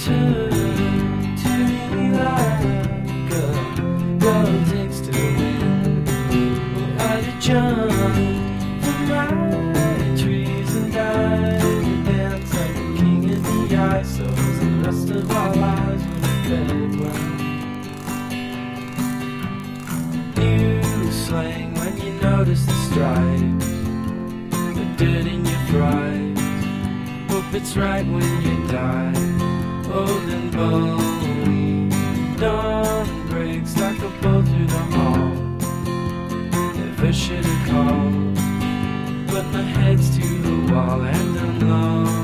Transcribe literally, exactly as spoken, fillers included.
turn to me like a girl takes to the wind. I did jump from my trees and died and dance like a king in the ice. So the rest of our lives were fairground. New slang when you notice the stripes, the dirt in your fries. Hope it's right when you die, old and bony. Dawn breaks like a bolt through the hall. Never should have called, but my head's to the wall and I'm lost.